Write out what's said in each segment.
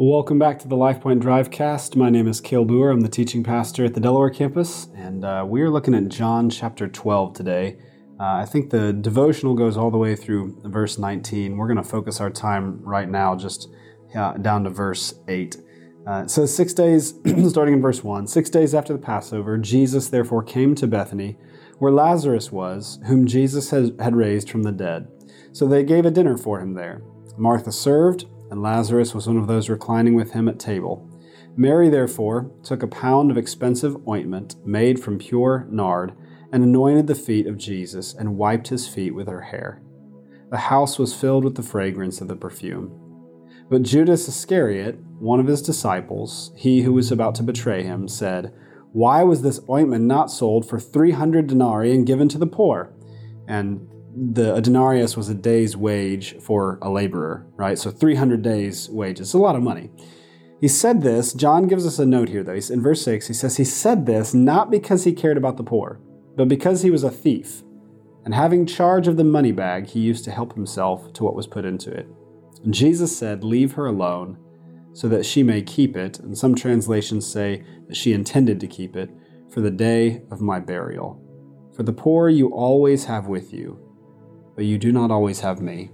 Welcome back to the LifePoint Drivecast. My name is Cale Boer. I'm the teaching pastor at the Delaware campus, and we are looking at John chapter 12 today. I think the devotional goes all the way through verse 19. We're going to focus our time right now just down to verse 8. It says, 6 days, starting in verse 1, 6 days after the Passover, Jesus therefore came to Bethany, where Lazarus was, whom Jesus had raised from the dead. So they gave a dinner for him there. Martha served, and Lazarus was one of those reclining with him at table. Mary, therefore, took a pound of expensive ointment made from pure nard, and anointed the feet of Jesus, and wiped his feet with her hair. The house was filled with the fragrance of the perfume. But Judas Iscariot, one of his disciples, he who was about to betray him, said, "Why was this ointment not sold for 300 denarii and given to the poor?" And a denarius was a day's wage for a laborer, right? So 300 days' wages, a lot of money. He said this, John gives us a note here though. In verse 6, he says, he said this not because he cared about the poor, but because he was a thief. And having charge of the money bag, he used to help himself to what was put into it. And Jesus said, "Leave her alone, so that she may keep it." And some translations say that she intended to keep it for the day of my burial. For the poor you always have with you, but you do not always have me.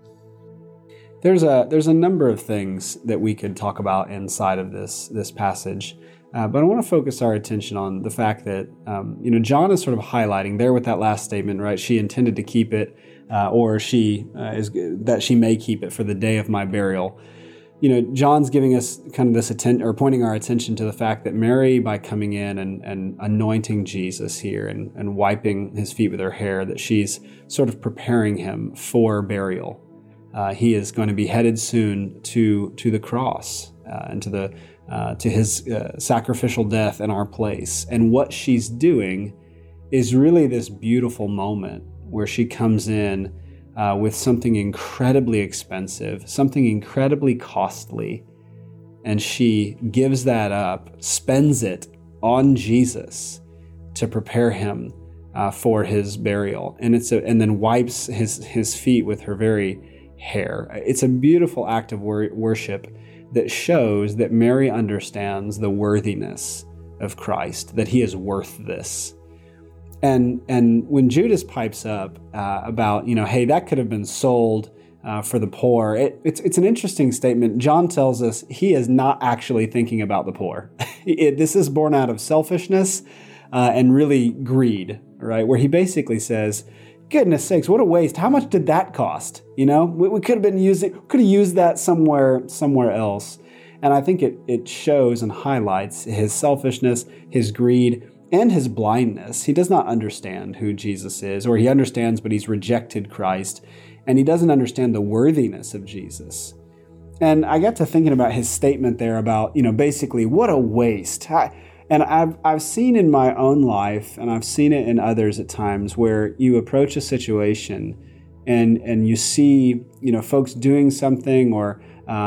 There's a number of things that we could talk about inside of this passage, but I want to focus our attention on the fact that John is sort of highlighting there with that last statement, right? She intended to keep it, or that she may keep it for the day of my burial. John's giving us kind of this attention, or pointing our attention to the fact that Mary, by coming in and anointing Jesus here and wiping his feet with her hair, that she's sort of preparing him for burial. He is going to be headed soon to the cross and to his sacrificial death in our place. And what she's doing is really this beautiful moment where she comes in with something incredibly expensive, something incredibly costly, and she gives that up, spends it on Jesus to prepare him for his burial, and then wipes his feet with her very hair. It's a beautiful act of worship that shows that Mary understands the worthiness of Christ, that he is worth this. And when Judas pipes up about, hey, that could have been sold for the poor, it's an interesting statement. John tells us he is not actually thinking about the poor. This is born out of selfishness and really greed, right? Where he basically says, goodness sakes, what a waste. How much did that cost? We could have used that somewhere else. And I think it shows and highlights his selfishness, his greed, and his blindness. He does not understand who Jesus is, or he understands, but he's rejected Christ, and he doesn't understand the worthiness of Jesus. And I got to thinking about his statement there about, basically, what a waste. And I've seen in my own life, and I've seen it in others at times, where you approach a situation and you see, folks doing something, or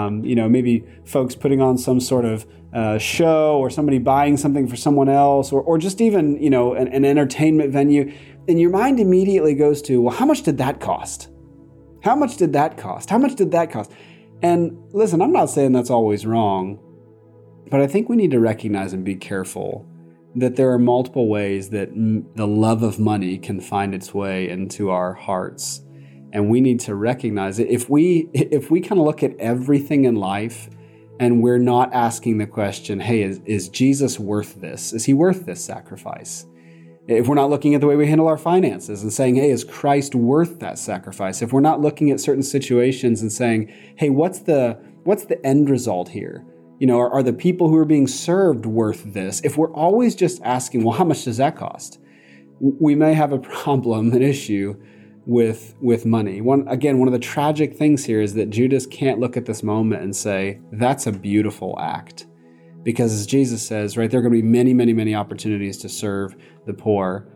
maybe folks putting on some sort of show, or somebody buying something for someone else, or just even, an entertainment venue. And your mind immediately goes to, well, how much did that cost? How much did that cost? How much did that cost? And listen, I'm not saying that's always wrong, but I think we need to recognize and be careful that there are multiple ways that the love of money can find its way into our hearts. And we need to recognize it. If we kind of look at everything in life and we're not asking the question, hey, is Jesus worth this? Is he worth this sacrifice? If we're not looking at the way we handle our finances and saying, hey, is Christ worth that sacrifice? If we're not looking at certain situations and saying, hey, what's the end result here? Are the people who are being served worth this? If we're always just asking, well, how much does that cost? We may have a problem, an issue with money. One of the tragic things here is that Judas can't look at this moment and say, that's a beautiful act. Because as Jesus says, right, there are going to be many, many, many opportunities to serve the poor,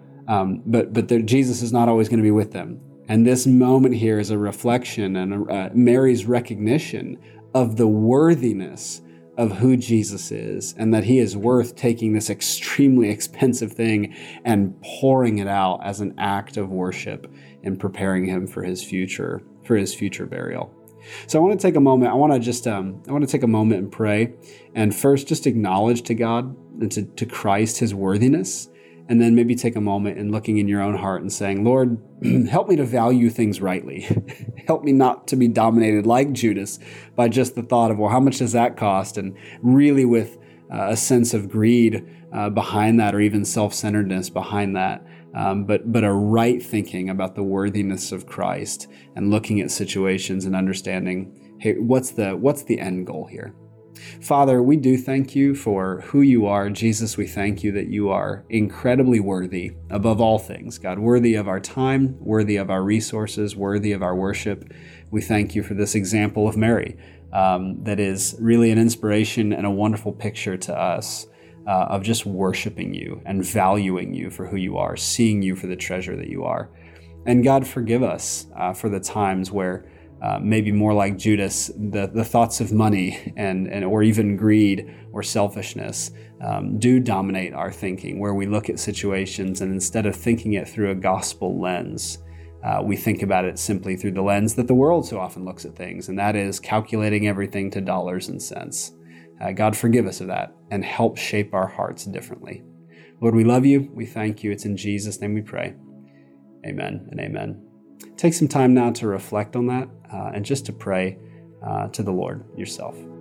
but Jesus is not always going to be with them. And this moment here is a reflection and Mary's recognition of the worthiness of who Jesus is, and that he is worth taking this extremely expensive thing and pouring it out as an act of worship and preparing him for his future burial. So I want to take a moment. I want to take a moment and pray, and first just acknowledge to God and to Christ His worthiness, and then maybe take a moment and looking in your own heart and saying, Lord, help me to value things rightly. Help me not to be dominated like Judas by just the thought of, well, how much does that cost? And really with a sense of greed behind that, or even self-centeredness behind that. But a right thinking about the worthiness of Christ and looking at situations and understanding, hey, what's the end goal here? Father, we do thank you for who you are. Jesus, we thank you that you are incredibly worthy above all things. God, worthy of our time, worthy of our resources, worthy of our worship. We thank you for this example of Mary that is really an inspiration and a wonderful picture to us of just worshiping you and valuing you for who you are, seeing you for the treasure that you are. And God, forgive us for the times where maybe more like Judas, the thoughts of money and or even greed or selfishness do dominate our thinking, where we look at situations and instead of thinking it through a gospel lens, we think about it simply through the lens that the world so often looks at things, and that is calculating everything to dollars and cents. God, forgive us of that and help shape our hearts differently. Lord, we love you. We thank you. It's in Jesus' name we pray. Amen and amen. Take some time now to reflect on that and just to pray to the Lord yourself.